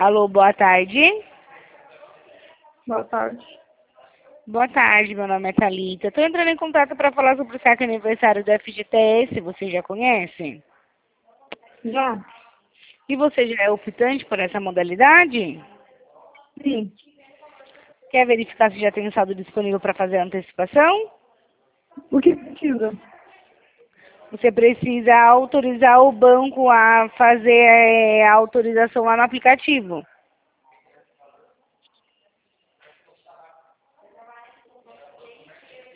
Alô, boa tarde. Boa tarde. Boa tarde, meu nome é Thalita. Estou entrando em contato para falar sobre o saque aniversário do FGTS. Você já conhece? Já? E você já é optante por essa modalidade? Sim. Quer verificar se já tem o saldo disponível para fazer a antecipação? O que precisa? Você precisa autorizar o banco a fazer a autorização lá no aplicativo.